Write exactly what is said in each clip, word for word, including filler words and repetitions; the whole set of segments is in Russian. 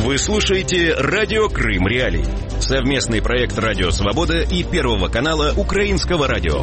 Вы слушаете «Радио Крым Реалии». Совместный проект «Радио Свобода» и Первого канала Украинского радио.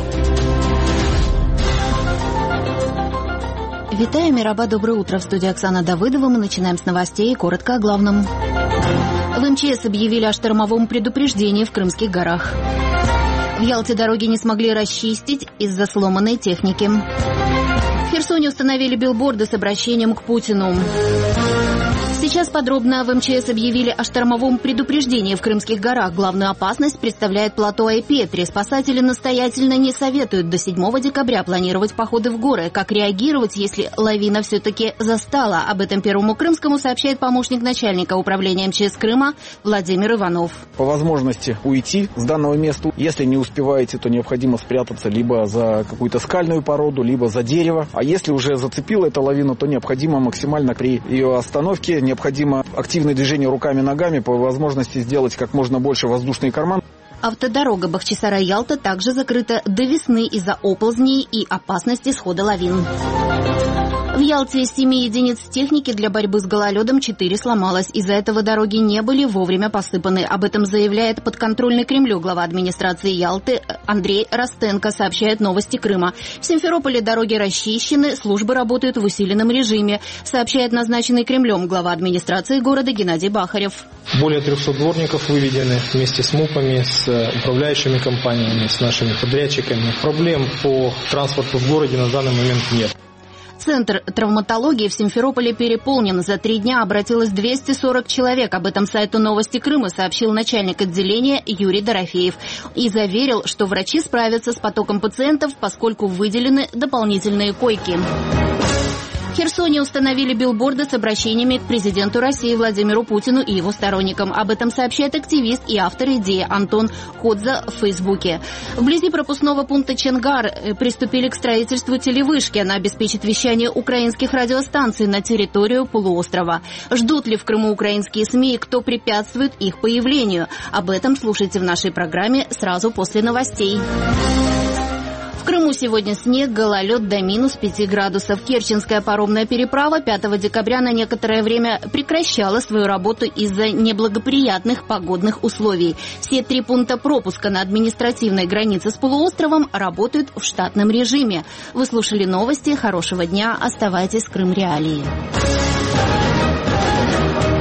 Витаю, Мираба, доброе утро. В студии Оксана Давыдова. Мы начинаем с новостей. Коротко о главном. В эм че эс объявили о штормовом предупреждении в Крымских горах. В Ялте дороги не смогли расчистить из-за сломанной техники. В Херсоне установили билборды с обращением к Путину. Сейчас подробно. В эм че эс объявили о штормовом предупреждении в Крымских горах. Главную опасность представляет плато Айпетри. Спасатели настоятельно не советуют до седьмого декабря планировать походы в горы. Как реагировать, если лавина все-таки застала? Об этом Первому Крымскому сообщает помощник начальника управления эм че эс Крыма Владимир Иванов. По возможности уйти с данного места. Если не успеваете, то необходимо спрятаться либо за какую-то скальную породу, либо за дерево. А если уже зацепила эта лавина, то необходимо максимально при ее остановке необходимо активное движение руками-ногами, по возможности сделать как можно больше воздушный карман. Автодорога Бахчисарай-Ялта также закрыта до весны из-за оползней и опасности схода лавин. В Ялте из семи единиц техники для борьбы с гололедом четыре сломалось. Из-за этого дороги не были вовремя посыпаны. Об этом заявляет подконтрольный Кремлю глава администрации Ялты Андрей Ростенко, сообщает Новости Крыма. В Симферополе дороги расчищены, службы работают в усиленном режиме, сообщает назначенный Кремлем глава администрации города Геннадий Бахарев. Более трехсот дворников выведены вместе с МУПами, с управляющими компаниями, с нашими подрядчиками. Проблем по транспорту в городе на данный момент нет. Центр травматологии в Симферополе переполнен. За три дня обратилось двести сорок человек. Об этом сайту Новости Крыма сообщил начальник отделения Юрий Дорофеев. И заверил, что врачи справятся с потоком пациентов, поскольку выделены дополнительные койки. В Херсоне установили билборды с обращениями к президенту России Владимиру Путину и его сторонникам. Об этом сообщает активист и автор идеи Антон Ходза в Фейсбуке. Вблизи пропускного пункта Ченгар приступили к строительству телевышки. Она обеспечит вещание украинских радиостанций на территорию полуострова. Ждут ли в Крыму украинские СМИ и кто препятствует их появлению? Об этом слушайте в нашей программе сразу после новостей. В Крыму сегодня снег, гололед до минус пяти градусов. Керченская паромная переправа пятого декабря на некоторое время прекращала свою работу из-за неблагоприятных погодных условий. Все три пункта пропуска на административной границе с полуостровом работают в штатном режиме. Вы слушали новости. Хорошего дня. Оставайтесь с Крым Реалии.